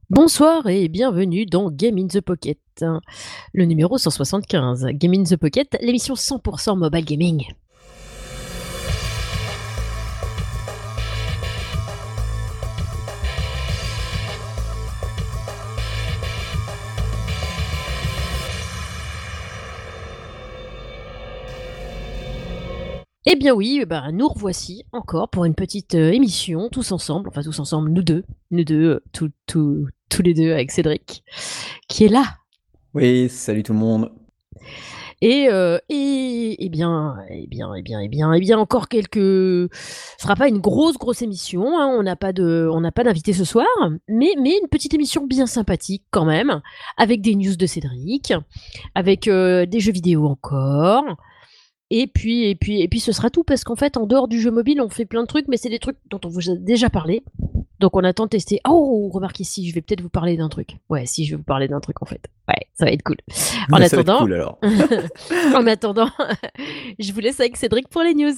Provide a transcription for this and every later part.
Bonsoir et bienvenue dans Game in the Pocket, le numéro 175. Game in the Pocket, l'émission 100% mobile gaming. Eh bien oui, nous revoici encore pour une petite émission, tous ensemble, nous deux, tous les deux avec Cédric, qui est là. Oui, salut tout le monde. Et encore quelques. Ce sera pas une grosse émission. Hein, on n'a pas d'invité ce soir, mais une petite émission bien sympathique quand même, avec des news de Cédric, avec des jeux vidéo encore. Et puis, ce sera tout parce qu'en fait, en dehors du jeu mobile, on fait plein de trucs, mais c'est des trucs dont on vous a déjà parlé. Donc on attend de tester. Oh, remarquez si, je vais peut-être vous parler d'un truc. Ouais, si, je vais vous parler d'un truc en fait. Ouais, ça va être cool. En Ça va être attendant, cool alors. en attendant, je vous laisse avec Cédric pour les news.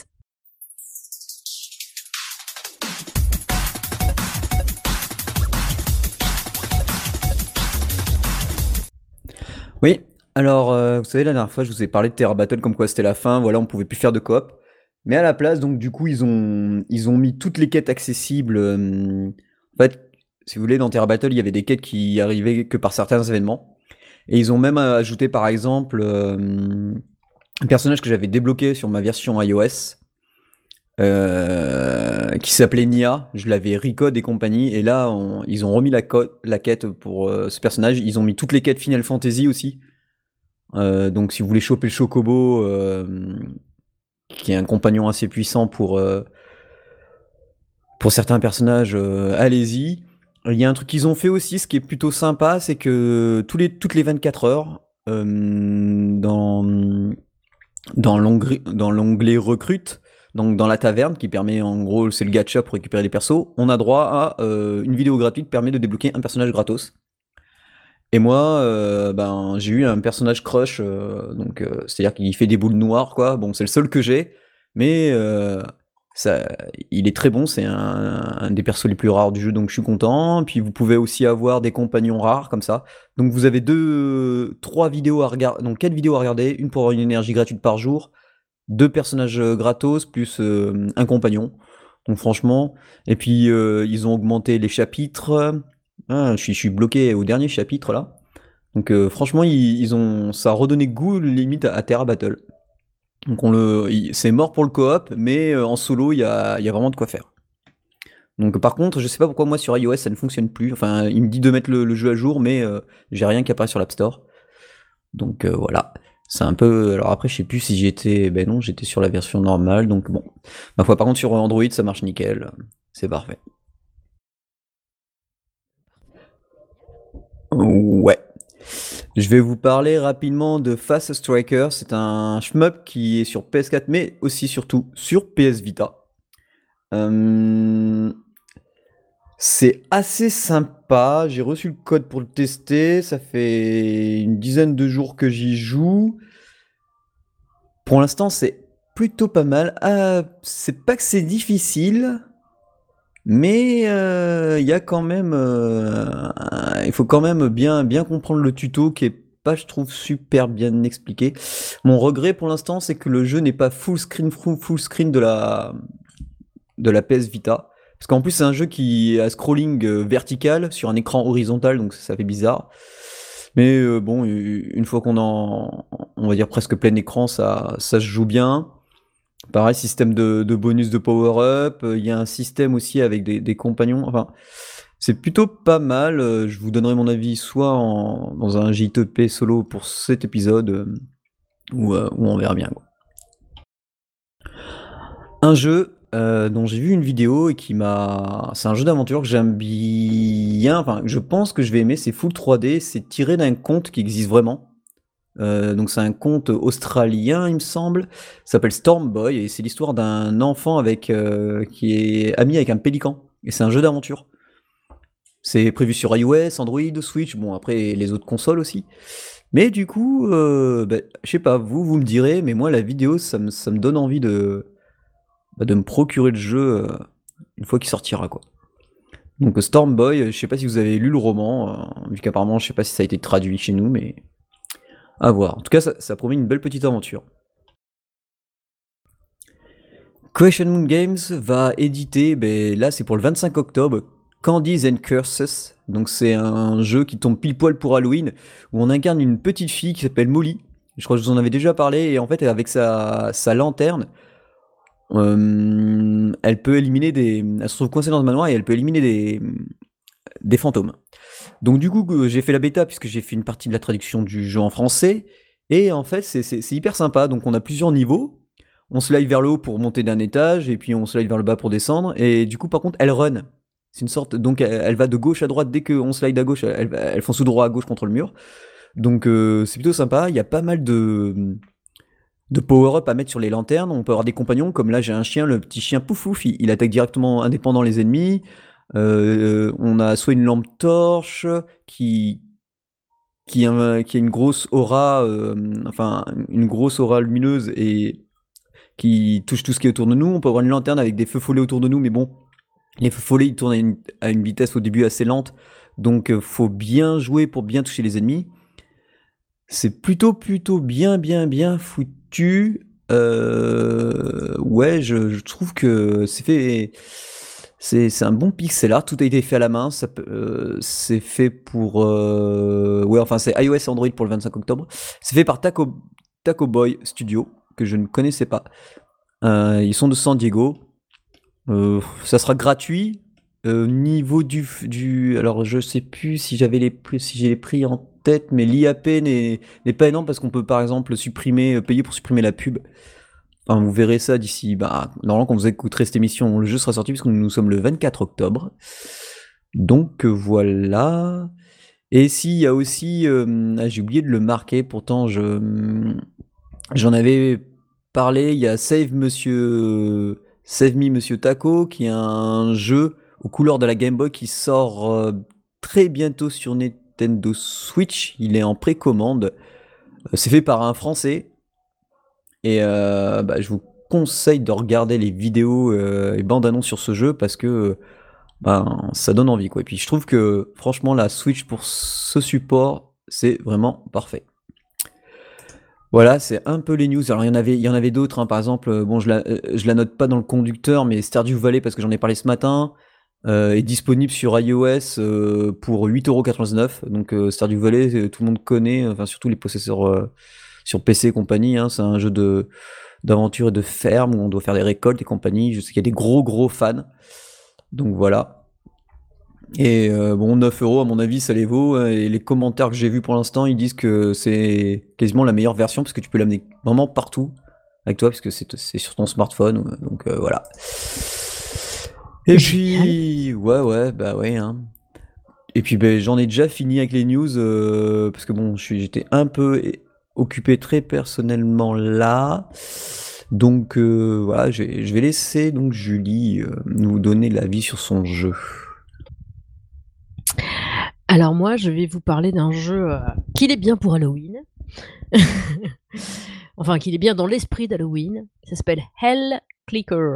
Oui, alors vous savez, la dernière fois, je vous ai parlé de Terra Battle comme quoi c'était la fin, voilà, on pouvait plus faire de coop. Mais à la place, donc du coup, ils ont mis toutes les quêtes accessibles. En fait, si vous voulez, dans Terra Battle, il y avait des quêtes qui arrivaient que par certains événements. Et ils ont même ajouté, par exemple, un personnage que j'avais débloqué sur ma version iOS, qui s'appelait Nia. Je l'avais recode et compagnie. Et là, ils ont remis la quête pour ce personnage. Ils ont mis toutes les quêtes Final Fantasy aussi. Donc si vous voulez choper le Chocobo, qui est un compagnon assez puissant pour certains personnages, allez-y. Il y a un truc qu'ils ont fait aussi, ce qui est plutôt sympa, c'est que toutes les 24 heures, dans l'onglet recrute, donc dans la taverne, qui permet, en gros, c'est le gacha pour récupérer les persos, on a droit à une vidéo gratuite qui permet de débloquer un personnage gratos. Et moi, j'ai eu un personnage crush, c'est-à-dire qu'il fait des boules noires, quoi. Bon, c'est le seul que j'ai, mais ça, il est très bon. C'est un des persos les plus rares du jeu, donc je suis content. Puis vous pouvez aussi avoir des compagnons rares comme ça. Donc vous avez trois vidéos à regarder, donc quatre vidéos à regarder, une pour avoir une énergie gratuite par jour, deux personnages gratos plus un compagnon. Donc franchement, et puis ils ont augmenté les chapitres. Ah, je suis bloqué au dernier chapitre là. Donc franchement, ça a redonné goût limite à Terra Battle. Donc c'est mort pour le coop, mais en solo, il y a vraiment de quoi faire. Donc par contre, je sais pas pourquoi moi sur iOS ça ne fonctionne plus. Enfin, il me dit de mettre le jeu à jour, mais j'ai rien qui apparaît sur l'App Store. Donc voilà. C'est un peu. Alors après, je sais plus si j'étais. Ben non, j'étais sur la version normale. Donc bon. Ma foi, par contre, sur Android, ça marche nickel. C'est parfait. Ouais. Je vais vous parler rapidement de Fast Striker. C'est un shmup qui est sur PS4, mais aussi surtout sur PS Vita. Euh, C'est assez sympa. J'ai reçu le code pour le tester. Ça fait une dizaine de jours que j'y joue. Pour l'instant, c'est plutôt pas mal. C'est pas que c'est difficile, mais il y a quand même, il faut quand même bien comprendre le tuto qui est pas, je trouve, super bien expliqué. Mon regret pour l'instant, c'est que le jeu n'est pas full screen de la PS Vita. Parce qu'en plus, c'est un jeu qui a scrolling vertical sur un écran horizontal, donc ça fait bizarre. Mais bon, une fois on va dire presque plein écran, ça se joue bien. Pareil, système de bonus de power-up. Il y a un système aussi avec des compagnons. Enfin, c'est plutôt pas mal. Je vous donnerai mon avis soit dans un JTP solo pour cet épisode, ou on verra bien, quoi. Un jeu dont j'ai vu une vidéo et qui m'a. C'est un jeu d'aventure que j'aime bien. Enfin, je pense que je vais aimer. C'est Full 3D. C'est tiré d'un conte qui existe vraiment. Donc c'est un conte australien, il me semble. Ça s'appelle Storm Boy et c'est l'histoire d'un enfant qui est ami avec un pélican. Et c'est un jeu d'aventure. C'est prévu sur iOS, Android, Switch. Bon, après les autres consoles aussi. Mais du coup, je sais pas. Vous me direz. Mais moi, la vidéo, ça me donne envie de me procurer le jeu une fois qu'il sortira, quoi. Donc Storm Boy, je sais pas si vous avez lu le roman, vu qu'apparemment je sais pas si ça a été traduit chez nous, mais à voir. En tout cas, ça promet une belle petite aventure. Question Moon Games va éditer, ben, là c'est pour le 25 octobre, Candies and Curses. Donc c'est un jeu qui tombe pile poil pour Halloween, où on incarne une petite fille qui s'appelle Molly. Je crois que je vous en avais déjà parlé, et en fait avec sa lanterne, elle peut éliminer des... Elle se trouve coincée dans le manoir et elle peut éliminer des fantômes. Donc du coup, j'ai fait la bêta puisque j'ai fait une partie de la traduction du jeu en français. Et en fait, c'est hyper sympa. Donc on a plusieurs niveaux. On slide vers le haut pour monter d'un étage et puis on slide vers le bas pour descendre. Et du coup, par contre, elle run. C'est une sorte... Donc elle va de gauche à droite. Dès qu'on slide à gauche, elle fonce tout droit à gauche contre le mur. Donc c'est plutôt sympa. Il y a pas mal de power-up à mettre sur les lanternes. On peut avoir des compagnons, comme là j'ai un chien, le petit chien Poufouf, il attaque directement indépendant les ennemis. On a soit une lampe torche qui a une grosse aura, enfin une grosse aura lumineuse et qui touche tout ce qui est autour de nous. On peut avoir une lanterne avec des feux follets autour de nous, mais bon, les feux follets ils tournent à une vitesse au début assez lente, donc faut bien jouer pour bien toucher les ennemis. C'est plutôt bien foutu. Ouais, je trouve que c'est fait. C'est un bon pixel art, tout a été fait à la main. C'est fait pour. Ouais, enfin, c'est iOS et Android pour le 25 octobre. C'est fait par Taco Boy Studio, que je ne connaissais pas. Ils sont de San Diego. Ça sera gratuit. Niveau alors je sais plus si si j'ai les prix en tête, mais l'IAP n'est pas énorme parce qu'on peut par exemple payer pour supprimer la pub. Enfin, vous verrez ça d'ici, bah, normalement quand vous écouterez cette émission, le jeu sera sorti puisque nous sommes le 24 octobre. Donc voilà. Et s'il y a aussi, j'ai oublié de le marquer, pourtant j'en avais parlé, il y a Save Me Monsieur Taco, qui est un jeu aux couleurs de la Game Boy qui sort très bientôt sur Nintendo Switch. Il est en précommande. C'est fait par un Français. Et bah, je vous conseille de regarder les vidéos et bandes annonces sur ce jeu parce que ben, ça donne envie, quoi. Et puis je trouve que franchement la Switch pour ce support, c'est vraiment parfait. Voilà, c'est un peu les news. Alors il y en avait d'autres, hein. Par exemple, bon, je la note pas dans le conducteur, mais Stardew Valley, parce que j'en ai parlé ce matin, est disponible sur iOS pour 8,99 €. Donc Stardew Valley, tout le monde connaît, enfin surtout les possesseurs sur PC et compagnie, hein. C'est un jeu d'aventure et de ferme où on doit faire des récoltes et compagnie. Je sais qu'il y a des gros fans. Donc voilà. Et bon, 9 € à mon avis, ça les vaut. Et les commentaires que j'ai vus pour l'instant, ils disent que c'est quasiment la meilleure version parce que tu peux l'amener vraiment partout avec toi parce que c'est sur ton smartphone. Donc voilà. Et Génial. puis, ouais, bah ouais, hein. Et puis ben, j'en ai déjà fini avec les news parce que bon, j'étais un peu occupé très personnellement là. Donc voilà, je vais laisser donc Julie nous donner l'avis sur son jeu. Alors moi, je vais vous parler d'un jeu qu'il est bien pour Halloween. Enfin, qu'il est bien dans l'esprit d'Halloween. Ça s'appelle Hell Clicker.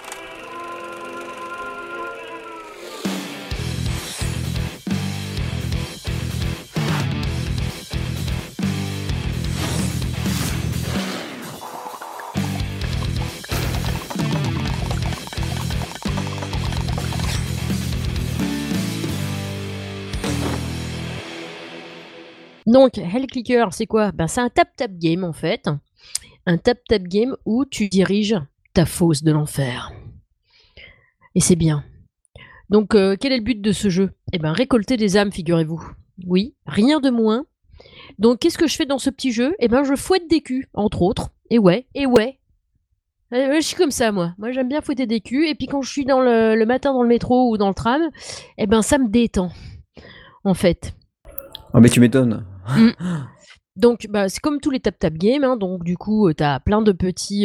Donc, Hell Clicker, c'est quoi? Ben, c'est un tap-tap game en fait. Un tap-tap game où tu diriges ta fosse de l'enfer. Et c'est bien. Donc, quel est le but de ce jeu? Eh ben, récolter des âmes, figurez-vous. Oui, rien de moins. Donc, qu'est-ce que je fais dans ce petit jeu? Eh ben, je fouette des culs, entre autres. Et ouais. Je suis comme ça, moi. Moi, j'aime bien fouetter des culs. Et puis, quand je suis dans le matin dans le métro ou dans le tram, eh ben, ça me détend, en fait. Ah mais tu m'étonnes. Mm. Donc, bah, c'est comme tous les tap-tap games. Hein. Donc, du coup, tu as plein de petits...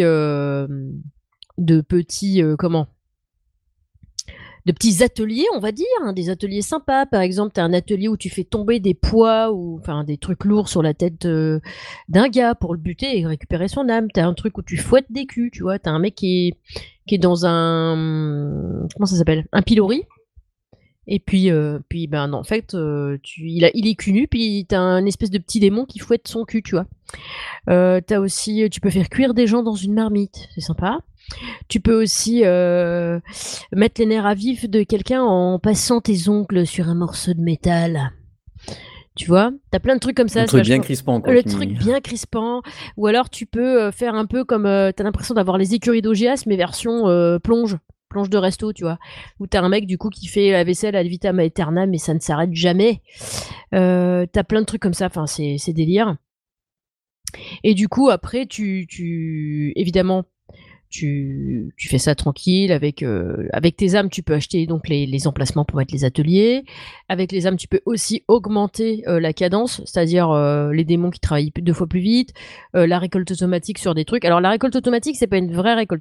comment? De petits ateliers, on va dire, hein, des ateliers sympas. Par exemple, tu as un atelier où tu fais tomber des poids ou enfin des trucs lourds sur la tête d'un gars pour le buter et récupérer son âme. Tu as un truc où tu fouettes des culs, tu vois. Tu as un mec qui est dans un... Comment ça s'appelle? Un pilori. Et puis ben en fait, il est cul nu, puis t'as un espèce de petit démon qui fouette son cul, tu vois. T'as aussi, tu peux faire cuire des gens dans une marmite, c'est sympa. Tu peux aussi mettre les nerfs à vif de quelqu'un en passant tes ongles sur un morceau de métal. Tu vois, t'as plein de trucs comme Un ça, c'est truc bien vachement. crispant, quoi. Le truc bien crispant, ou alors tu peux faire un peu comme t'as l'impression d'avoir les écuries d'OGS, mais version plonge de resto, tu vois, où t'as un mec du coup qui fait la vaisselle ad vitam aeternam, mais ça ne s'arrête jamais. T'as plein de trucs comme ça, enfin c'est délire. Et du coup après évidemment tu fais ça tranquille avec tes âmes, tu peux acheter donc les emplacements pour mettre les ateliers. Avec les âmes, tu peux aussi augmenter la cadence, c'est-à-dire les démons qui travaillent 2 fois plus vite, la récolte automatique sur des trucs. Alors la récolte automatique, c'est pas une vraie récolte,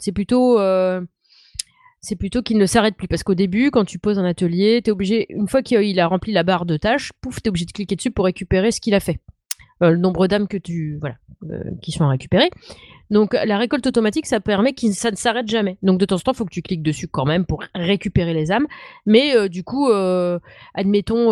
c'est plutôt qu'il ne s'arrête plus. Parce qu'au début, quand tu poses un atelier, t'es obligé, une fois qu'il a rempli la barre de tâches, pouf, t'es obligé de cliquer dessus pour récupérer ce qu'il a fait. Le nombre d'âmes qui sont récupérées. Donc la récolte automatique, ça permet que ça ne s'arrête jamais. Donc de temps en temps, il faut que tu cliques dessus quand même pour récupérer les âmes. Mais du coup, admettons,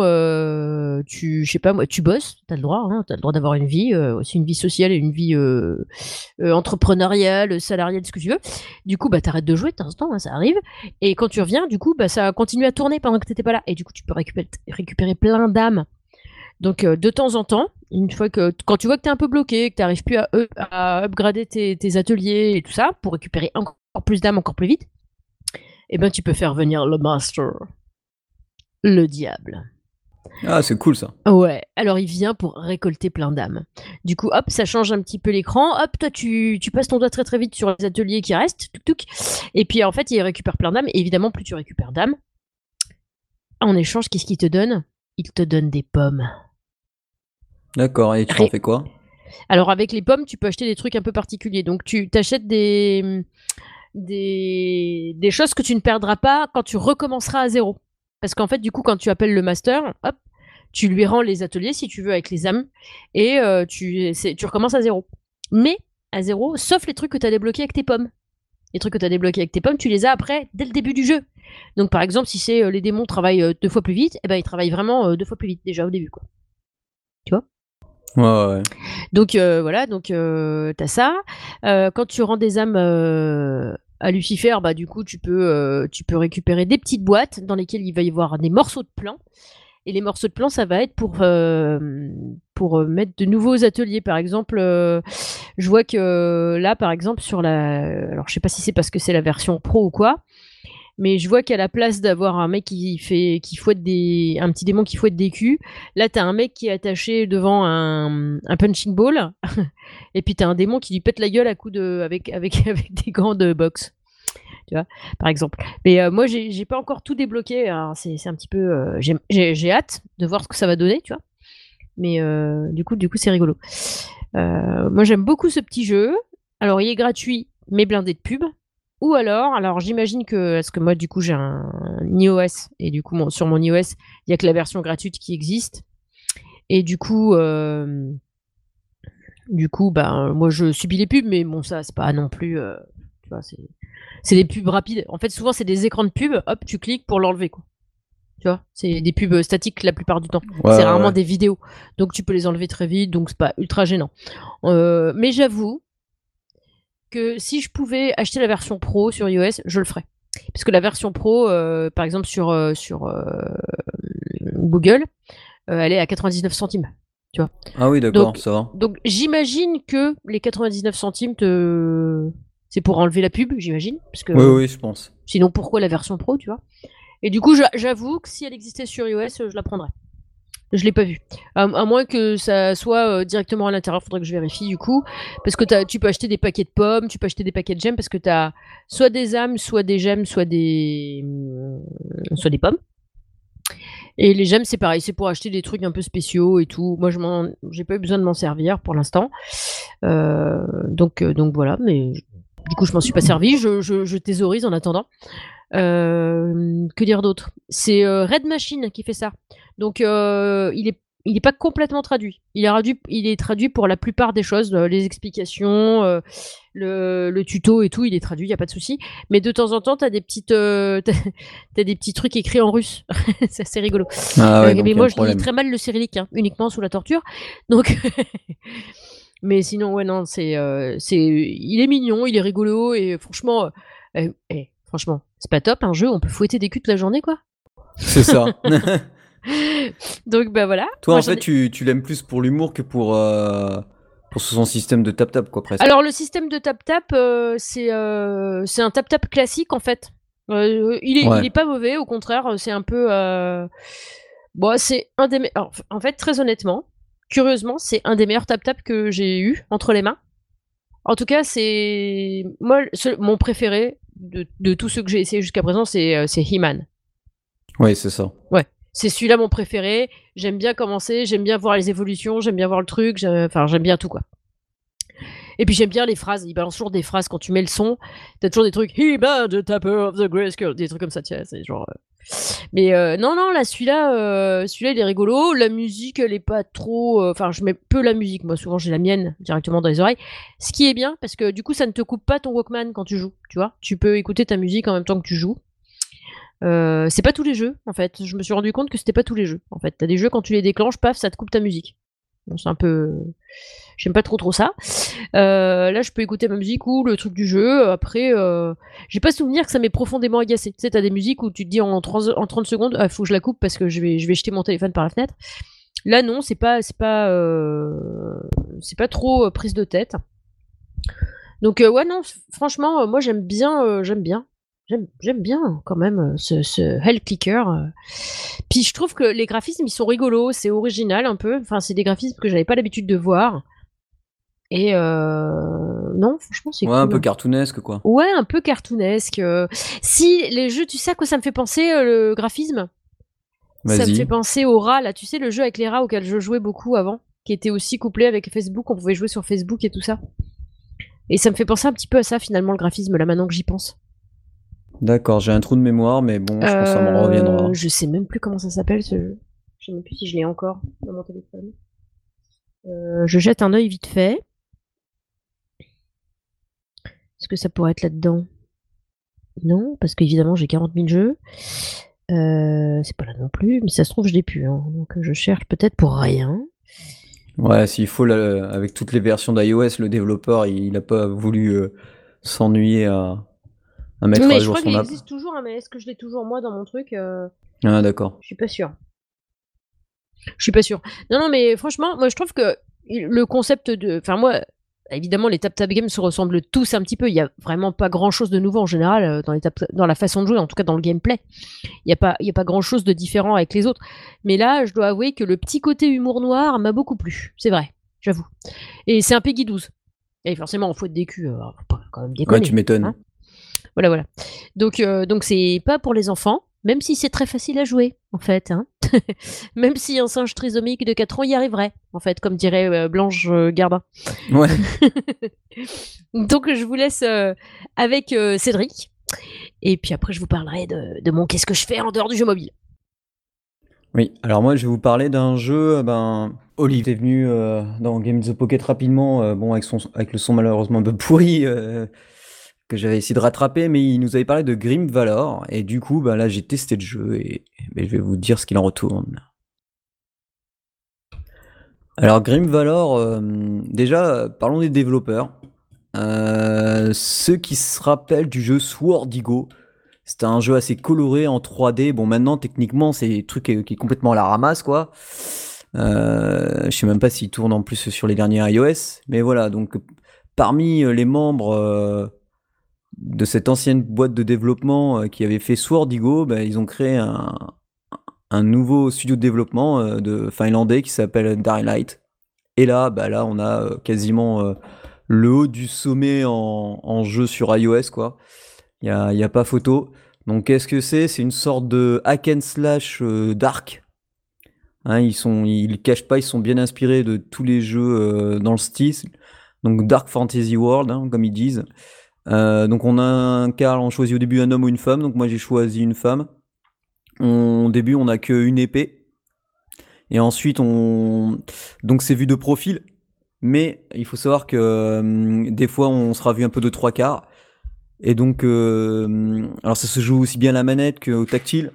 je sais pas moi, tu bosses, t'as le droit, hein, t'as le droit d'avoir une vie, aussi une vie sociale et une vie entrepreneuriale, salariale, ce que tu veux. Du coup, bah t'arrêtes de jouer de temps en temps, hein, ça arrive. Et quand tu reviens, du coup, bah ça continue à tourner pendant que t'étais pas là. Et du coup, tu peux récupérer plein d'âmes. Donc de temps en temps, une fois quand tu vois que tu es un peu bloqué, que tu n'arrives plus à upgrader tes ateliers et tout ça, pour récupérer encore plus d'âmes encore plus vite, eh ben tu peux faire venir le master, le diable. Ah, c'est cool ça. Ouais, alors il vient pour récolter plein d'âmes. Du coup, hop, ça change un petit peu l'écran. Hop, toi, tu passes ton doigt très très vite sur les ateliers qui restent. Touc, touc. Et puis en fait, il récupère plein d'âmes. Et évidemment, plus tu récupères d'âmes, en échange, qu'est-ce qu'il te donne? Il te donne des pommes. D'accord, et tu en fais quoi? Alors avec les pommes, tu peux acheter des trucs un peu particuliers. Donc tu t'achètes des choses que tu ne perdras pas quand tu recommenceras à zéro. Parce qu'en fait, du coup, quand tu appelles le master, hop, tu lui rends les ateliers si tu veux avec les âmes et tu recommences à zéro. Mais à zéro, sauf les trucs que tu as débloqués avec tes pommes. Les trucs que tu as débloqués avec tes pommes, tu les as après dès le début du jeu. Donc par exemple, si c'est les démons travaillent 2 fois plus vite, eh ben ils travaillent vraiment 2 fois plus vite déjà au début, quoi. Tu vois? Ouais, ouais. Donc voilà, donc t'as ça. Quand tu rends des âmes à Lucifer, bah du coup tu peux récupérer des petites boîtes dans lesquelles il va y avoir des morceaux de plan. Et les morceaux de plan, ça va être pour mettre de nouveaux ateliers. Par exemple, je vois que là, par exemple, alors je sais pas si c'est parce que c'est la version pro ou quoi, mais je vois qu'à la place d'avoir un mec qui fouette un petit démon qui fouette des culs, là t'as un mec qui est attaché devant un punching ball, et puis t'as un démon qui lui pète la gueule à coups avec des gants de boxe, tu vois, par exemple. Mais moi j'ai pas encore tout débloqué, alors c'est un petit peu, j'ai hâte de voir ce que ça va donner, tu vois. Mais du coup c'est rigolo. Moi j'aime beaucoup ce petit jeu. Alors il est gratuit, mais blindé de pub. Ou alors j'imagine que, parce que moi du coup j'ai un iOS, et du coup sur mon iOS, il y a que la version gratuite qui existe. Et du coup bah, moi je subis les pubs, mais bon ça c'est pas non plus, tu vois, c'est des pubs rapides. En fait souvent c'est des écrans de pub, hop tu cliques pour l'enlever, quoi. Tu vois, c'est des pubs statiques la plupart du temps. Ouais, C'est ouais, rarement ouais. des vidéos, donc tu peux les enlever très vite, donc c'est pas ultra gênant. Mais j'avoue que si je pouvais acheter la version pro sur iOS, je le ferais. Parce que la version pro, par exemple sur Google, elle est à 99 centimes. Tu vois. Ah oui, d'accord, Donc, ça va. donc j'imagine que les 99 centimes, c'est pour enlever la pub, j'imagine. Parce Oui, que oui, je pense. sinon, pourquoi la version pro, tu vois. Et du coup, j'avoue que si elle existait sur iOS, je la prendrais. Je l'ai pas vu. À moins que ça soit directement à l'intérieur, faudrait que je vérifie du coup. Parce que tu peux acheter des paquets de pommes, tu peux acheter des paquets de gemmes, parce que tu as soit des âmes, soit des gemmes, soit des pommes. Et les gemmes, c'est pareil, c'est pour acheter des trucs un peu spéciaux et tout. Moi, j'ai pas eu besoin de m'en servir pour l'instant. Donc voilà, mais du coup, je m'en suis pas servi. Je thésaurise en attendant. Que dire d'autre? C'est Red Machine qui fait ça. Donc, il est il n'est pas complètement traduit. Il est traduit pour la plupart des choses, les explications, le tuto et tout, il est traduit, il n'y a pas de souci. Mais de temps en temps, tu as des des petits trucs écrits en russe. C'est assez rigolo. Ah ouais, donc Mais il y a moi, un je lis problème. très mal le cyrillique, hein, uniquement sous la torture. Donc, mais sinon, ouais, non, il est mignon, il est rigolo et franchement, franchement, c'est pas top un jeu, on peut fouetter des culs toute la journée, quoi. C'est ça. Donc, bah voilà. Toi, Moi, en fait, tu l'aimes plus pour l'humour que pour son système de tap-tap, quoi, presque. Alors, le système de tap-tap, c'est un tap-tap classique, en fait. Il Ouais. est pas mauvais, au contraire, c'est un peu. Bon, c'est un des. Alors, en fait, très honnêtement, curieusement, c'est un des meilleurs tap-tap que j'ai eu entre les mains. En tout cas, c'est. Moi, mon préféré de tous ceux que j'ai essayé jusqu'à présent, c'est He-Man. Ouais, c'est ça. Ouais. C'est celui-là mon préféré. J'aime bien commencer, j'aime bien voir les évolutions, j'aime bien voir le truc, enfin, j'aime bien tout, quoi. Et puis j'aime bien les phrases, il balance toujours des phrases quand tu mets le son. T'as toujours des trucs, He man, the tapper of the Grayskull, des trucs comme ça, tu vois, c'est genre. Mais non, non, là, celui-là, il est rigolo. La musique, elle est pas trop. Enfin, je mets peu la musique, moi, souvent j'ai la mienne directement dans les oreilles. Ce qui est bien, parce que du coup, ça ne te coupe pas ton Walkman quand tu joues, tu vois. Tu peux écouter ta musique en même temps que tu joues. C'est pas tous les jeux, en fait. Je me suis rendu compte que c'était pas tous les jeux. En fait, t'as des jeux quand tu les déclenches, paf, ça te coupe ta musique. Bon, c'est un peu. J'aime pas trop ça. Là, je peux écouter ma musique ou le truc du jeu. Après, j'ai pas souvenir que ça m'ait profondément agacé. Tu sais, t'as des musiques où tu te dis en 30 secondes, ah, faut que je la coupe parce que je vais jeter mon téléphone par la fenêtre. Là, non, c'est pas trop prise de tête. Donc, ouais, non, franchement, moi, j'aime bien quand même ce Hell Clicker. Puis je trouve que les graphismes, ils sont rigolos, c'est original un peu. Enfin, c'est des graphismes que j'avais pas l'habitude de voir. Et non, franchement, c'est Ouais, un peu cool. cartoonesque, quoi. Ouais, un peu cartoonesque. Si, les jeux, tu sais à quoi ça me fait penser, le graphisme? Ça me fait Vas-y. penser au rat, là. Tu sais, le jeu avec les rats auquel je jouais beaucoup avant, qui était aussi couplé avec Facebook, on pouvait jouer sur Facebook et tout ça. Et ça me fait penser un petit peu à ça, finalement, le graphisme, là, maintenant que j'y pense. D'accord, j'ai un trou de mémoire, mais bon, je pense que ça me reviendra. Je sais même plus comment ça s'appelle, ce jeu. Je sais même plus si je l'ai encore dans mon téléphone. Je jette un œil vite fait. Est-ce que ça pourrait être là-dedans? Non, parce qu'évidemment, j'ai 40 000 jeux. C'est pas là non plus, mais ça se trouve, je l'ai plus, hein. Donc, je cherche peut-être pour rien. Ouais, s'il faut, avec toutes les versions d'iOS, le développeur, il a pas voulu s'ennuyer à mettre Mais à je jour crois qu'il son app. existe toujours, hein, mais est-ce que je l'ai toujours moi dans mon truc? Ah, d'accord. Je suis pas sûre. Je suis pas sûre. Non, non, mais franchement, moi, je trouve que le concept de. Enfin, moi, évidemment, les tap-tap games se ressemblent tous un petit peu. Il y a vraiment pas grand-chose de nouveau en général dans la façon de jouer, en tout cas dans le gameplay. Il y a pas grand-chose de différent avec les autres. Mais là, je dois avouer que le petit côté humour noir m'a beaucoup plu. C'est vrai, j'avoue. Et c'est un Peggy 12. Et forcément, on fouette des culs, faut pas quand même Ouais, tu déconner. m'étonnes. Hein, voilà, voilà. Donc c'est pas pour les enfants, même si c'est très facile à jouer, en fait. Hein. Même si un singe trisomique de 4 ans y arriverait, en fait, comme dirait Blanche Gardin. Ouais. Donc je vous laisse avec Cédric. Et puis après, je vous parlerai de mon qu'est-ce que je fais en dehors du jeu mobile. Oui, alors moi, je vais vous parler d'un jeu, Olive est venu dans Game the Pocket rapidement, bon, avec le son malheureusement un peu pourri, que j'avais essayé de rattraper, mais il nous avait parlé de Grim Valor, et du coup, là, j'ai testé le jeu, et je vais vous dire ce qu'il en retourne. Alors, Grim Valor, déjà, parlons des développeurs. Ceux qui se rappellent du jeu Swordigo, c'était un jeu assez coloré en 3D. Bon, maintenant, techniquement, c'est un truc qui est complètement à la ramasse, quoi. Je sais même pas s'il tourne en plus sur les derniers iOS. Mais voilà, donc parmi les membres de cette ancienne boîte de développement qui avait fait Swordigo, ils ont créé un nouveau studio de développement de finlandais qui s'appelle Dying Light. Et là, là, on a quasiment le haut du sommet en jeu sur iOS, quoi. Il y a pas photo. Donc, qu'est-ce que c'est? C'est une sorte de hack and slash dark. Hein, ils cachent pas, ils sont bien inspirés de tous les jeux dans le style. Donc, Dark Fantasy World, hein, comme ils disent. Donc, on a on choisit au début un homme ou une femme. Donc, moi, j'ai choisi une femme. Au début, on a qu'une épée. Et ensuite, donc c'est vu de profil, mais il faut savoir que des fois, on sera vu un peu de trois quarts. Et donc, alors ça se joue aussi bien à la manette qu'au tactile.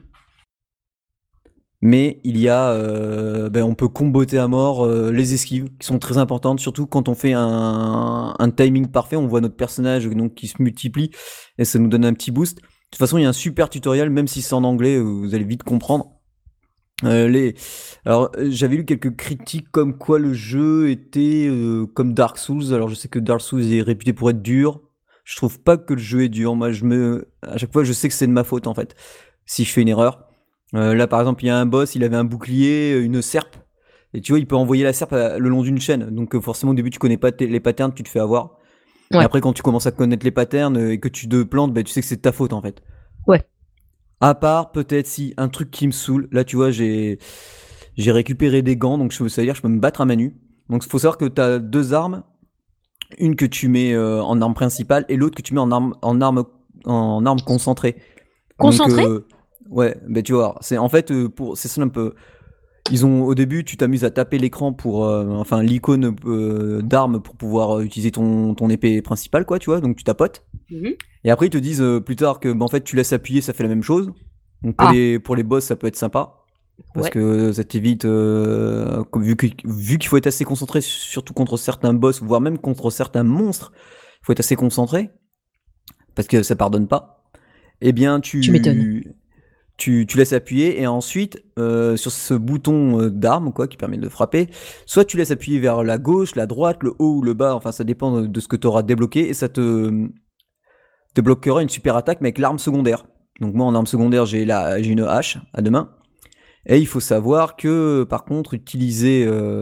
Mais il y a, on peut comboter à mort les esquives qui sont très importantes, surtout quand on fait un timing parfait. On voit notre personnage donc qui se multiplie et ça nous donne un petit boost. De toute façon, il y a un super tutoriel, même si c'est en anglais, vous allez vite comprendre. Alors, j'avais lu quelques critiques comme quoi le jeu était comme Dark Souls. Alors, je sais que Dark Souls est réputé pour être dur. Je trouve pas que le jeu est dur. Moi, à chaque fois, je sais que c'est de ma faute en fait si je fais une erreur. Là, par exemple, il y a un boss, il avait un bouclier, une serpe. Et tu vois, il peut envoyer la serpe le long d'une chaîne. Donc, forcément, au début, tu connais pas les patterns, tu te fais avoir. Et Ouais. après, quand tu commences à connaître les patterns et que tu te plantes, tu sais que c'est de ta faute en fait. Ouais. À part, peut-être, si un truc qui me saoule. Là, tu vois, j'ai récupéré des gants, donc ça veut dire que je peux me battre à main nue. Donc, il faut savoir que tu as deux armes. Une que tu mets en arme principale et l'autre que tu mets en arme concentrée. Donc, Concentré? ouais, tu vois, c'est en fait, c'est ça un peu. Ils ont au début, tu t'amuses à taper l'écran pour, enfin l'icône d'arme pour pouvoir utiliser ton épée principale, quoi, tu vois. Donc tu tapotes. Et après ils te disent plus tard que, en fait, tu laisses appuyer, ça fait la même chose. Donc Ah. pour les boss, ça peut être sympa parce Ouais. que ça t'évite, vu qu'il faut être assez concentré, surtout contre certains boss, voire même contre certains monstres, il faut être assez concentré parce que ça pardonne pas. Eh bien, Tu m'étonnes. tu laisses appuyer et ensuite sur ce bouton d'arme quoi qui permet de frapper, soit tu laisses appuyer vers la gauche, la droite, le haut ou le bas, enfin ça dépend de ce que tu auras débloqué et ça te bloquera une super attaque mais avec l'arme secondaire. Donc moi en arme secondaire j'ai une hache à deux mains et il faut savoir que par contre utiliser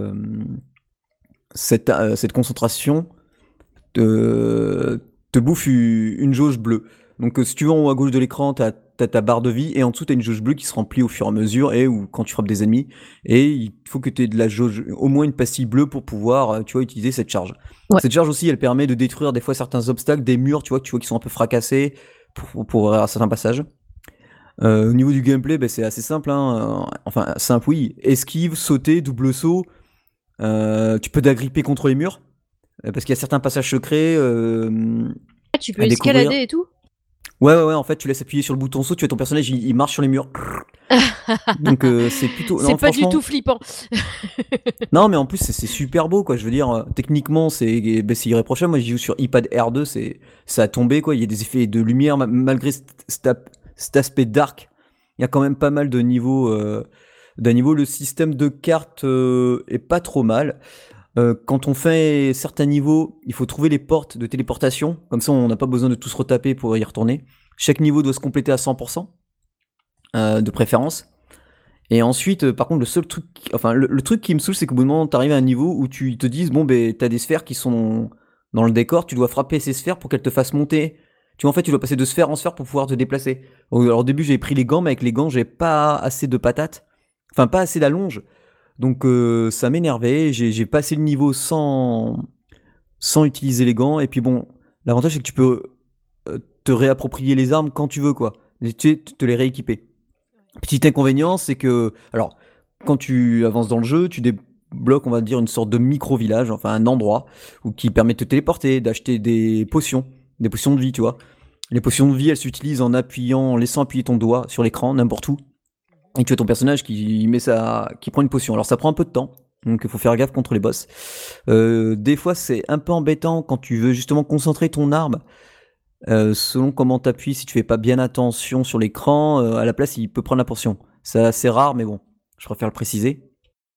cette concentration te bouffe une jauge bleue. Donc si tu vas en haut à gauche de l'écran, t'as ta barre de vie et en dessous t'as une jauge bleue qui se remplit au fur et à mesure et ou quand tu frappes des ennemis. Et il faut que tu aies de la jauge, au moins une pastille bleue pour pouvoir, tu vois, utiliser cette charge. Ouais. Cette charge aussi, elle permet de détruire des fois certains obstacles, des murs, tu vois, qui sont un peu fracassés pour certains passages. Au niveau du gameplay, c'est assez simple, hein. Enfin simple oui, esquive, sauter, double saut. Tu peux t'agripper contre les murs. Parce qu'il y a certains passages secrets Tu peux à découvrir. escalader et tout? Ouais, en fait, tu laisses appuyer sur le bouton saut, tu vois ton personnage, il marche sur les murs. Donc, c'est plutôt. C'est Non, pas du tout franchement. flippant. Non, mais en plus, c'est super beau, quoi. Je veux dire, techniquement, c'est irréprochable. Moi, j'y joue sur iPad R2, ça a tombé, quoi. Il y a des effets de lumière, malgré cet aspect dark. Il y a quand même pas mal de niveaux. D'un niveau, le système de cartes est pas trop mal. Quand on fait certains niveaux, il faut trouver les portes de téléportation. Comme ça, on n'a pas besoin de tous retaper pour y retourner. Chaque niveau doit se compléter à 100%, de préférence. Et ensuite, par contre, le seul truc, enfin, le truc qui me saoule, c'est qu'au bout d'un moment, t'arrives à un niveau où tu te dises, bon, t'as des sphères qui sont dans le décor, tu dois frapper ces sphères pour qu'elles te fassent monter. Tu vois, en fait, tu dois passer de sphère en sphère pour pouvoir te déplacer. Alors, au début, j'ai pris les gants, mais avec les gants, j'ai pas assez de patates. Enfin, pas assez d'allonge. Donc, ça m'énervait. J'ai passé le niveau sans utiliser les gants. Et puis, bon, l'avantage, c'est que tu peux te réapproprier les armes quand tu veux, quoi. Et te les rééquiper. Petit inconvénient, c'est que, alors, quand tu avances dans le jeu, tu débloques, on va dire, une sorte de micro-village, enfin un endroit qui permet de te téléporter, d'acheter des potions de vie, tu vois. Les potions de vie, elles s'utilisent en laissant appuyer ton doigt sur l'écran, n'importe où. Et tu as ton personnage qui prend une potion. Alors ça prend un peu de temps, donc il faut faire gaffe contre les boss. Des fois, c'est un peu embêtant quand tu veux justement concentrer ton arme. Selon comment t'appuies, si tu fais pas bien attention sur l'écran, à la place il peut prendre la portion. C'est assez rare, mais bon, je préfère le préciser.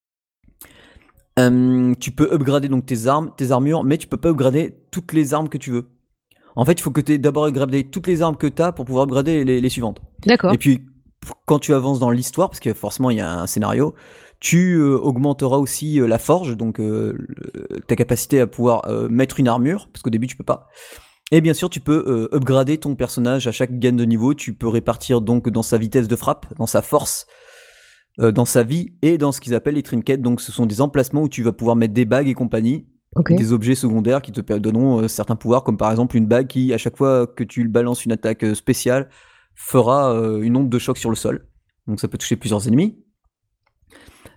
Tu peux upgrader donc tes armes, tes armures, mais tu peux pas upgrader toutes les armes que tu veux. En fait, il faut que tu aies d'abord upgradé toutes les armes que tu as pour pouvoir upgrader les suivantes. D'accord. Et puis, quand tu avances dans l'histoire, parce que forcément il y a un scénario, tu augmenteras aussi la forge, donc ta capacité à pouvoir mettre une armure, parce qu'au début tu peux pas. Et bien sûr, tu peux upgrader ton personnage à chaque gain de niveau. Tu peux répartir donc dans sa vitesse de frappe, dans sa force, dans sa vie et dans ce qu'ils appellent les trinkets. Donc, ce sont des emplacements où tu vas pouvoir mettre des bagues et compagnie, Ok. des objets secondaires qui te donneront certains pouvoirs, comme par exemple une bague qui, à chaque fois que tu balances une attaque spéciale, fera une onde de choc sur le sol. Donc, ça peut toucher plusieurs ennemis.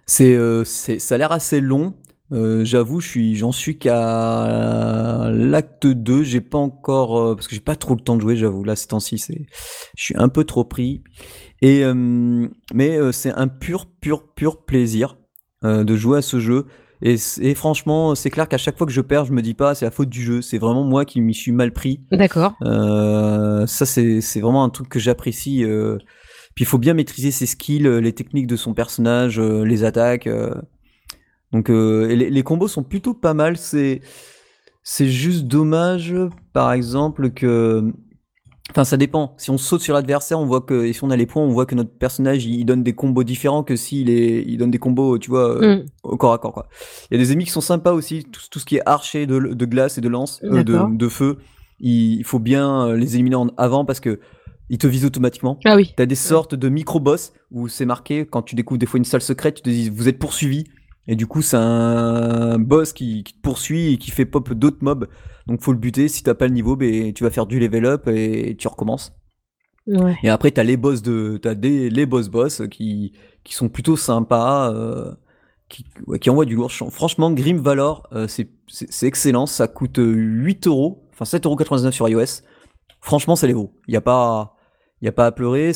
Ça a l'air assez long. J'avoue, j'en suis qu'à l'acte 2. J'ai pas encore, parce que j'ai pas trop le temps de jouer, j'avoue. Là, ces temps-ci, je suis un peu trop pris. Mais c'est un pur plaisir de jouer à ce jeu. Et franchement, c'est clair qu'à chaque fois que je perds, je me dis pas, c'est la faute du jeu. C'est vraiment moi qui m'y suis mal pris. D'accord. Ça, c'est vraiment un truc que j'apprécie. Puis il faut bien maîtriser ses skills, les techniques de son personnage, les attaques. Donc et les combos sont plutôt pas mal. C'est juste dommage, par exemple, que. Enfin, ça dépend. Si on saute sur l'adversaire, on voit que. Et si on a les points, on voit que notre personnage il donne des combos différents que il donne des combos, tu vois, au corps à corps, quoi. Il y a des ennemis qui sont sympas aussi. Tout ce qui est archer de glace et de lance, D'accord. de feu, il faut bien les éliminer avant parce que ils te visent automatiquement. Ah oui. T'as des Ouais. sortes de micro-boss où c'est marqué, quand tu découvres des fois une salle secrète, tu te dis vous êtes poursuivi. Et du coup, c'est un boss qui te poursuit et qui fait pop d'autres mobs. Donc faut le buter. Si t'as pas le niveau, ben, tu vas faire du level up et tu recommences. Ouais. Et après, les boss qui sont plutôt sympas, ouais, qui envoient du lourd. Franchement, Grim Valor, c'est excellent. Ça coûte 8 euros, enfin 7,99 € sur iOS. Franchement, ça les vaut. Y a pas à pleurer.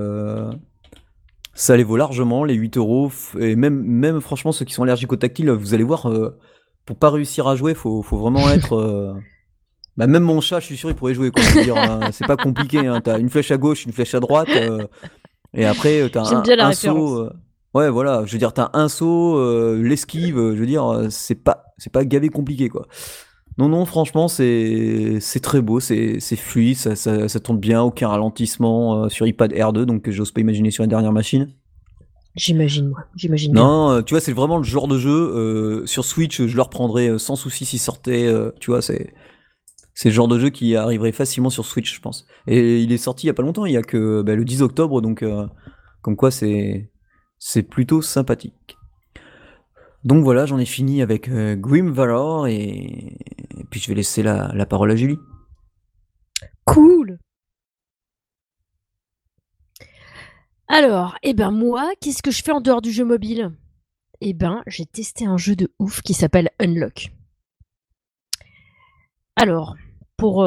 Ça les vaut largement, les 8 euros. Et même franchement, ceux qui sont allergiques au tactile, vous allez voir, pour pas réussir à jouer, faut vraiment être. Bah, même mon chat, je suis sûr, il pourrait jouer, quoi. Je veux dire, c'est pas compliqué, hein. T'as une flèche à gauche, une flèche à droite, et après, t'as J'aime bien la un référence. saut. Ouais, voilà, je veux dire, t'as un saut, l'esquive, je veux dire, c'est pas gavé compliqué, quoi. Non, non, franchement, c'est très beau, c'est fluide, ça tourne bien, aucun ralentissement sur iPad R2, donc j'ose pas imaginer sur la dernière machine. J'imagine, moi. J'imagine bien. Non, tu vois, c'est vraiment le genre de jeu, sur Switch, je le reprendrais sans souci s'il sortait, tu vois, c'est le genre de jeu qui arriverait facilement sur Switch, je pense. Et il est sorti il y a pas longtemps, il y a que le 10 octobre, donc comme quoi c'est plutôt sympathique. Donc voilà, j'en ai fini avec Grim Valor et puis je vais laisser la parole à Julie. Cool. Alors, moi, qu'est-ce que je fais en dehors du jeu mobile? J'ai testé un jeu de ouf qui s'appelle Unlock. Alors, pour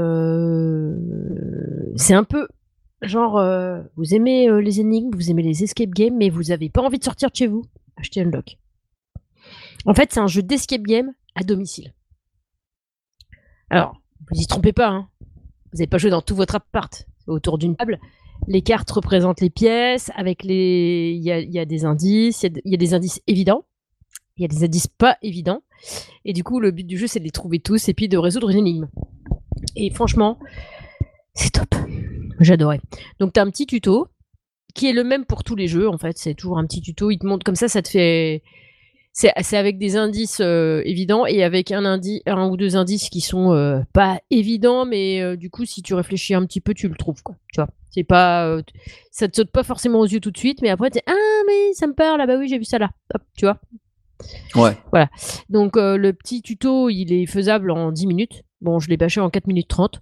c'est un peu genre vous aimez les énigmes, vous aimez les escape games, mais vous avez pas envie de sortir de chez vous. Achetez Unlock. En fait, c'est un jeu d'escape game à domicile. Alors, vous y trompez pas, hein. Vous n'avez pas joué dans tout votre appart. Autour d'une table, les cartes représentent les pièces, avec les. Il y a des indices, il y a des indices évidents, il y a des indices pas évidents. Et du coup, le but du jeu, c'est de les trouver tous et puis de résoudre une énigme. Et franchement, c'est top. J'adorais. Donc, tu as un petit tuto qui est le même pour tous les jeux, en fait. C'est toujours un petit tuto. Il te montre comme ça te fait. C'est avec des indices évidents et avec un ou deux indices qui sont pas évidents, mais du coup, si tu réfléchis un petit peu, tu le trouves, quoi. Tu vois, c'est pas, ça te saute pas forcément aux yeux tout de suite, mais après, ah, mais ça me parle, ah bah oui, j'ai vu ça là. Hop, tu vois. Ouais. Voilà. Donc, le petit tuto, il est faisable en 10 minutes. Bon, je l'ai bâché en 4 minutes 30.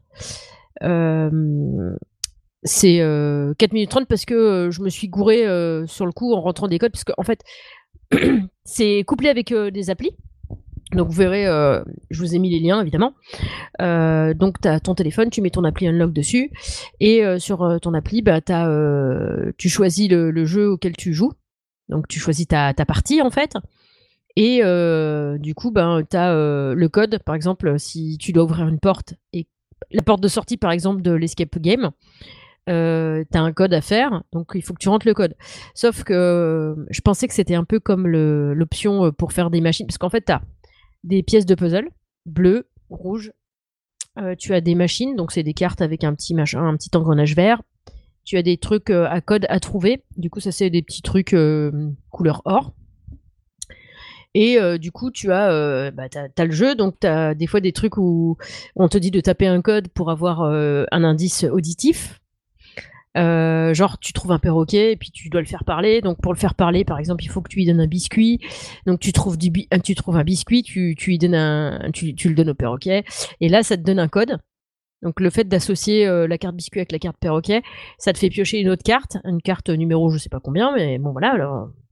C'est 4 minutes 30 parce que je me suis gouré sur le coup en rentrant des codes, parce qu'en fait, c'est couplé avec des applis. Donc vous verrez, je vous ai mis les liens évidemment. Donc tu as ton téléphone, tu mets ton appli Unlock dessus et sur ton appli, tu choisis le jeu auquel tu joues. Donc tu choisis ta partie en fait. Et du coup, tu as le code, par exemple, si tu dois ouvrir une porte et la porte de sortie par exemple de l'escape game, tu as un code à faire, donc il faut que tu rentres le code. Sauf que je pensais que c'était un peu comme l'option pour faire des machines, parce qu'en fait, tu as des pièces de puzzle, bleu, rouge, tu as des machines, donc c'est des cartes avec un petit machin, un petit engrenage vert. Tu as des trucs à code à trouver, du coup ça c'est des petits trucs couleur or. Et du coup, t'as le jeu, donc t'as des fois des trucs où on te dit de taper un code pour avoir un indice auditif. Genre tu trouves un perroquet et puis tu dois le faire parler, donc pour le faire parler par exemple il faut que tu lui donnes un biscuit, donc tu trouves un biscuit, tu lui donnes tu le donnes au perroquet et là ça te donne un code. Donc le fait d'associer la carte biscuit avec la carte perroquet, ça te fait piocher une autre carte, une carte numéro je sais pas combien, mais bon voilà. Alors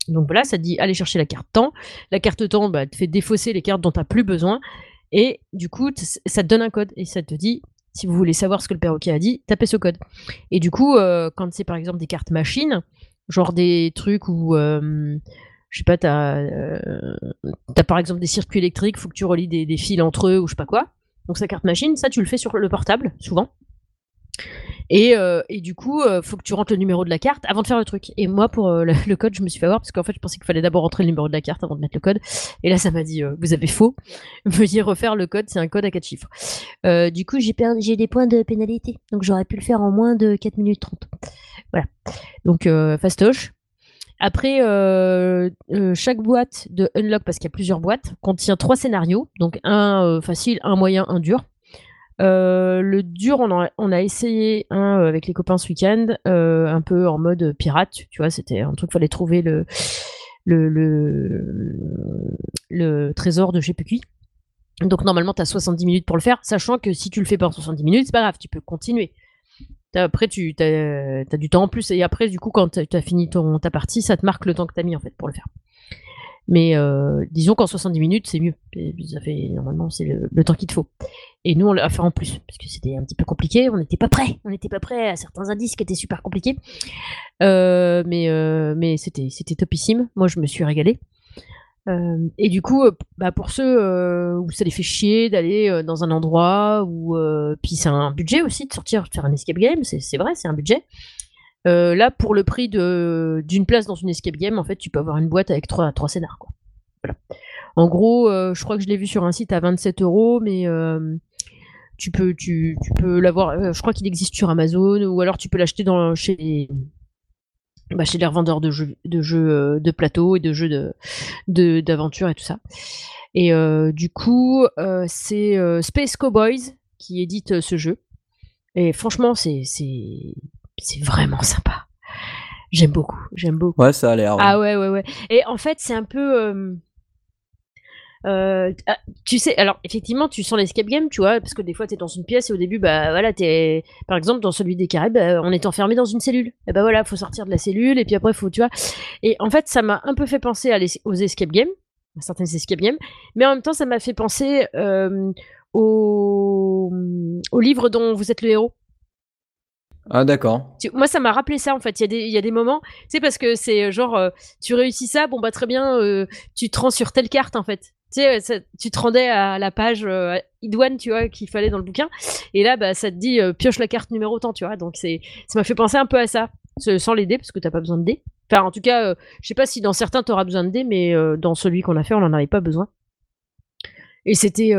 Donc voilà, ça te dit aller chercher la carte temps. La carte temps, bah, te fait défausser les cartes dont tu n'as plus besoin. Et du coup, ça te donne un code. Et ça te dit, si vous voulez savoir ce que le perroquet a dit, tapez ce code. Et du coup, quand c'est par exemple des cartes machines, genre des trucs où, je sais pas, t'as par exemple des circuits électriques, faut que tu relis des fils entre eux ou je sais pas quoi. Donc sa carte machine, ça tu le fais sur le portable, souvent. Et du coup, faut que tu rentres le numéro de la carte avant de faire le truc. Et moi, pour le code, je me suis fait avoir parce qu'en fait, je pensais qu'il fallait d'abord rentrer le numéro de la carte avant de mettre le code. Et là, ça m'a dit, vous avez faux. Veuillez refaire le code, c'est un code à 4 chiffres. Du coup, j'ai des points de pénalité. Donc, j'aurais pu le faire en moins de 4 minutes 30. Voilà. Donc, fastoche. Après, chaque boîte de Unlock, parce qu'il y a plusieurs boîtes, contient 3 scénarios. Donc, un facile, un moyen, un dur. Le dur, on a essayé un avec les copains ce week-end, un peu en mode pirate, tu vois, c'était un truc, fallait trouver le trésor de je sais plus qui. Donc normalement, tu as 70 minutes pour le faire, sachant que si tu le fais pas en 70 minutes, c'est pas grave, tu peux continuer. Après, tu as du temps en plus, et après, du coup, quand tu as fini ta partie, ça te marque le temps que tu as mis en fait pour le faire. Mais disons qu'en 70 minutes, c'est mieux. Ça fait, normalement, c'est le temps qu'il te faut. Et nous, on l'a fait en plus, parce que c'était un petit peu compliqué. On n'était pas prêts. On n'était pas prêts à certains indices qui étaient super compliqués. Mais c'était topissime. Moi, je me suis régalée. Et du coup, pour ceux où ça les fait chier d'aller dans un endroit où... puis c'est un budget aussi de sortir, de faire un escape game. C'est vrai, c'est un budget. Là, pour le prix d'une place dans une escape game, en fait, tu peux avoir une boîte avec trois scénars, quoi. Voilà. En gros, je crois que je l'ai vu sur un site à 27 €, mais tu peux l'avoir. Je crois qu'il existe sur Amazon, ou alors tu peux l'acheter chez les revendeurs de jeux de plateau et de jeux d'aventure et tout ça. Et du coup, c'est Space Cowboys qui édite ce jeu. Et franchement, c'est vraiment sympa. J'aime beaucoup. Ouais, ça a l'air. Ah ouais. Et en fait, c'est un peu... tu sais, alors effectivement, tu sens l'escape game, tu vois, parce que des fois, t'es dans une pièce et au début, bah voilà, t'es, par exemple, dans celui des Caraïbes, on est enfermé dans une cellule. Et bah voilà, faut sortir de la cellule et puis après, faut, tu vois. Et en fait, ça m'a un peu fait penser aux escape games, à certaines escape games, mais en même temps, ça m'a fait penser au livre dont vous êtes le héros. Ah d'accord. Moi, ça m'a rappelé ça en fait. Il y a des moments, tu sais, parce que c'est genre, tu réussis ça, bon bah très bien, tu te rends sur telle carte en fait. Tu sais, tu te rendais à la page idoine, tu vois, qu'il fallait dans le bouquin. Et là, bah, ça te dit pioche la carte numéro tant, tu vois. Donc ça m'a fait penser un peu à ça, sans les dés, parce que t'as pas besoin de dés. Enfin, en tout cas, je sais pas si dans certains t'auras besoin de dés, mais dans celui qu'on a fait, on en avait pas besoin. Et c'était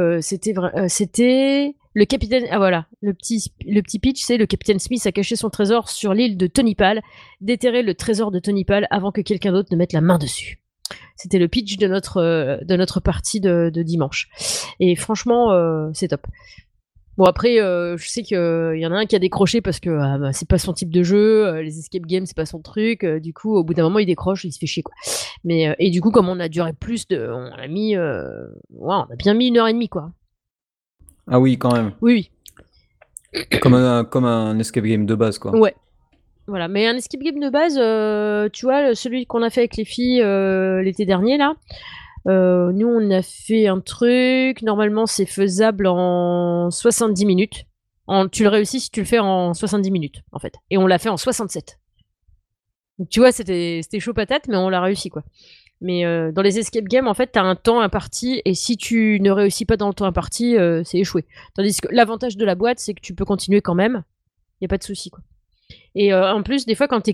le capitaine. Ah voilà, le petit pitch, c'est le capitaine Smith a caché son trésor sur l'île de Tony Pal, déterrer le trésor de Tony Pal avant que quelqu'un d'autre ne mette la main dessus. C'était le pitch de notre partie de dimanche. Et franchement, c'est top. Bon après, je sais qu'il y en a un qui a décroché parce que c'est pas son type de jeu, les escape games c'est pas son truc. Du coup, au bout d'un moment, il décroche, il se fait chier quoi. Mais et du coup, comme on a duré on a mis, on a bien mis 1 h 30 quoi. Ah oui, quand même. Oui. Comme un escape game de base, quoi. Ouais. Voilà. Mais un escape game de base, tu vois, celui qu'on a fait avec les filles l'été dernier là. Nous, on a fait un truc. Normalement, c'est faisable en 70 minutes. Tu le réussis si tu le fais en 70 minutes, en fait. Et on l'a fait en 67. Donc, tu vois, c'était chaud patate, mais on l'a réussi, quoi. Mais dans les escape games, en fait, t'as un temps imparti, et si tu ne réussis pas dans le temps imparti, c'est échoué. Tandis que l'avantage de la boîte, c'est que tu peux continuer quand même. Il n'y a pas de souci, quoi. Et en plus, des fois, quand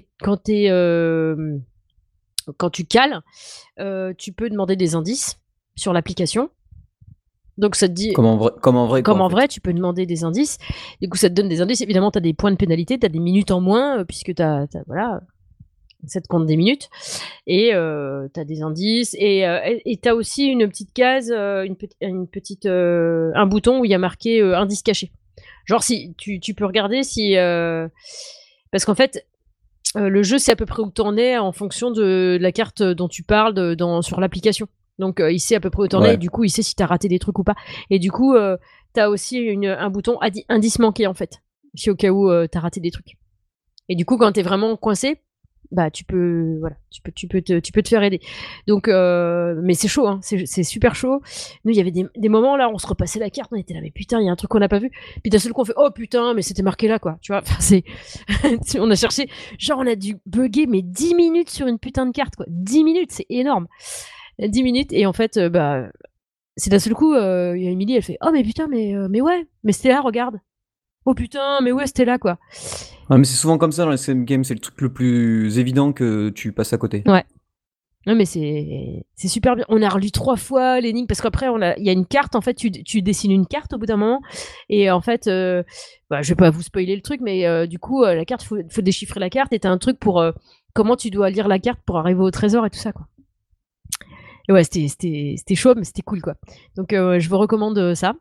tu cales, tu peux demander des indices sur l'application. Donc ça te dit... Comme en vrai, Comme en vrai, tu peux demander des indices. Du coup, ça te donne des indices. Évidemment, tu as des points de pénalité, tu as des minutes en moins, puisque voilà, ça te compte des minutes. Et tu as des indices. Et tu as aussi une petite case, un bouton où il y a marqué indice caché. Genre, si tu peux regarder si... parce qu'en fait, le jeu, c'est à peu près où t'en es en fonction de la carte dont tu parles sur l'application. Donc, il sait à peu près où t'en es, et du coup, il sait si t'as raté des trucs ou pas. Et du coup, t'as aussi un bouton indice manqué, en fait, si au cas où t'as raté des trucs. Et du coup, quand t'es vraiment coincé, bah tu peux, voilà, tu peux te faire aider. Donc, mais c'est chaud, hein, c'est super chaud. Nous, il y avait des moments là, on se repassait la carte, on était là, mais putain, il y a un truc qu'on n'a pas vu. Puis d'un seul coup, on fait, oh putain, mais c'était marqué là, quoi. Tu vois, enfin, c'est, on a cherché, genre, on a dû bugger, mais 10 minutes sur une putain de carte, quoi. 10 minutes, c'est énorme. 10 minutes, et en fait, bah, c'est d'un seul coup, il y a Émilie, elle fait, oh mais putain, mais ouais, mais c'était là, regarde. Oh putain, mais ouais, c'était là, quoi. Ouais, mais c'est souvent comme ça dans les SM games, c'est le truc le plus évident que tu passes à côté. Ouais. Non, mais c'est super bien. On a relu 3 fois l'énigme parce qu'après, il y a une carte. En fait, tu dessines une carte au bout d'un moment. Et en fait, bah, je vais pas vous spoiler le truc, mais du coup, la carte, faut déchiffrer la carte. Et t'as un truc pour comment tu dois lire la carte pour arriver au trésor et tout ça, quoi. Et ouais, c'était chaud, mais c'était cool, quoi. Donc, je vous recommande ça.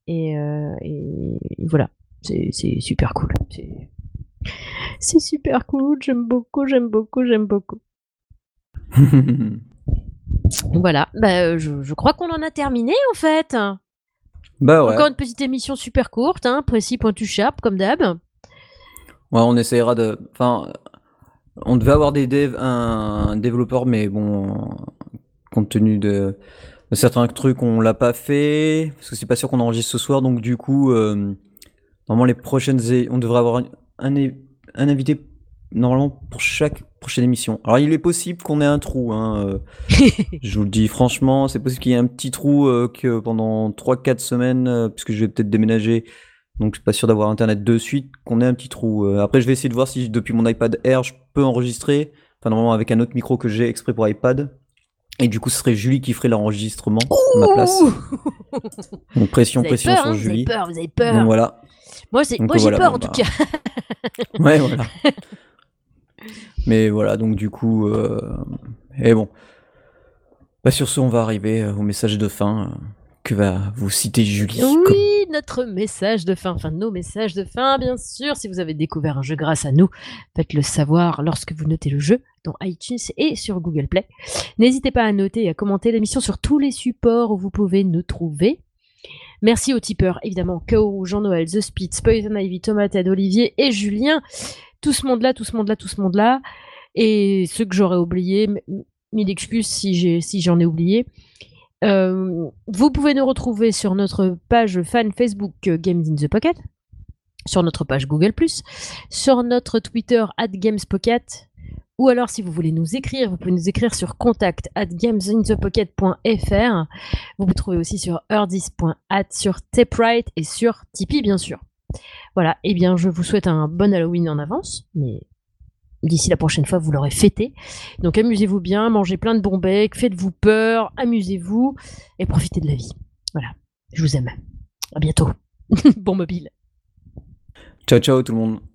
Et voilà. C'est super cool. C'est super cool. J'aime beaucoup, j'aime beaucoup, j'aime beaucoup. Voilà, bah, je crois qu'on en a terminé en fait. Bah ouais. Encore une petite émission super courte, hein, précis, pointu, sharp, comme d'hab. Ouais, on essaiera de. Enfin, on devait avoir un développeur, mais bon, compte tenu de certains trucs, on l'a pas fait. Parce que c'est pas sûr qu'on enregistre ce soir, donc du coup, normalement, on devrait avoir un invité, normalement, pour chaque prochaine émission. Alors, il est possible qu'on ait un trou, hein. Je vous le dis franchement, c'est possible qu'il y ait un petit trou que pendant 3-4 semaines, puisque je vais peut-être déménager, donc je suis pas sûr d'avoir internet de suite, qu'on ait un petit trou. Après, je vais essayer de voir si depuis mon iPad Air, je peux enregistrer, enfin normalement avec un autre micro que j'ai exprès pour iPad. Et du coup, ce serait Julie qui ferait l'enregistrement à ma place. Donc pression, Vous avez pression peur, sur hein, vous avez Julie. peur, vous avez Donc peur. voilà. Donc Moi j'ai voilà, peur bon en tout bah. cas. Ouais, voilà. Mais voilà, donc du coup. Et bon. Bah sur ce, on va arriver au message de fin que va vous citer Julie. Oui, notre message de fin, enfin nos messages de fin, bien sûr. Si vous avez découvert un jeu grâce à nous, faites-le savoir lorsque vous notez le jeu dans iTunes et sur Google Play. N'hésitez pas à noter et à commenter l'émission sur tous les supports où vous pouvez nous trouver. Merci aux tipeurs, évidemment, Kao, Jean-Noël, The Spitz, Poison Ivy, Thomas, Ted, Olivier et Julien. Tout ce monde-là, tout ce monde-là, tout ce monde-là. Et ceux que j'aurais oubliés, mille excuses si j'en ai oublié. Vous pouvez nous retrouver sur notre page fan Facebook Games in the Pocket, sur notre page Google+, sur notre Twitter @gamespocket, ou alors si vous voulez nous écrire, vous pouvez nous écrire sur contact@gamesinthepocket.fr. Vous pouvez trouver aussi sur eardis.at, sur Taprite et sur Tipeee bien sûr. Voilà, et bien je vous souhaite un bon Halloween en avance, mais d'ici la prochaine fois, vous l'aurez fêté. Donc amusez-vous bien, mangez plein de bons becs, faites-vous peur, amusez-vous et profitez de la vie. Voilà, je vous aime. À bientôt. Bon mobile. Ciao ciao tout le monde.